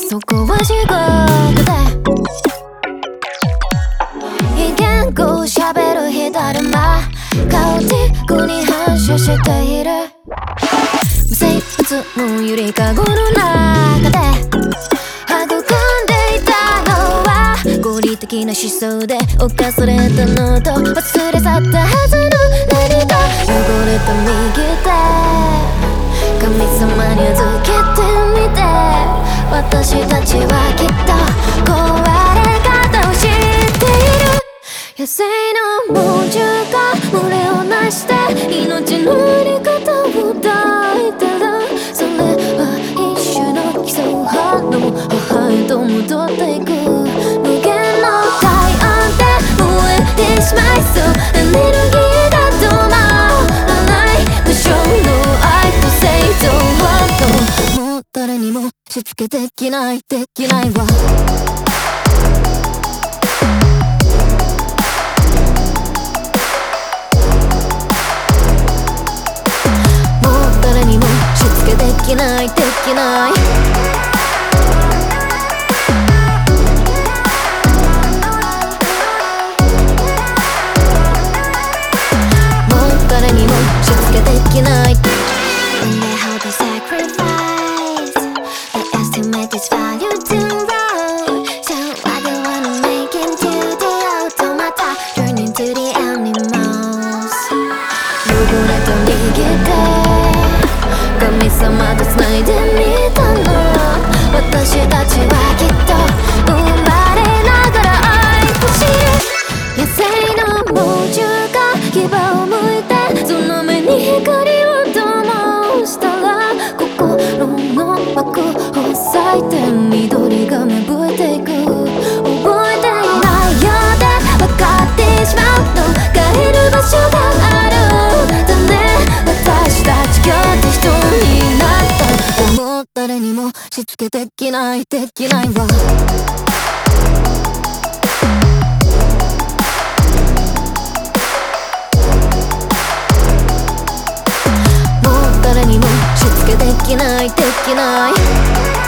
そこは地獄で非言語喋る火だるまカオティックに反射している無生物のゆりかごの中で育んでいたのは合理的な思想で犯されたのと忘れ去ったはずの何か汚れた右手神様に預けてみて私たちはきっと壊れ方を知っている野生の猛獣が群れをなして命のあり方を抱いたらそれは一種の基礎反応母へと戻っていく無限の体温で燃えてしまいそうエネルギーが止まらない無償の愛と生存はもう誰にもしつけできないわできないもう誰にもしつけできない When they hold the sacrifice They estimate its value too low So why they wanna make into the automata Turn into the animals 汚れと逃げて神様と繋いでみたの私たちはきっと生まれながら愛を知る野生の猛獣が牙を向いてその目に光を灯したら心の枠を裂いて緑が芽吹いていく覚えていないようで分かってしまうの帰る場所があるだね私たちがって人になったでも誰にもしつけできないわもう誰にもしつけできない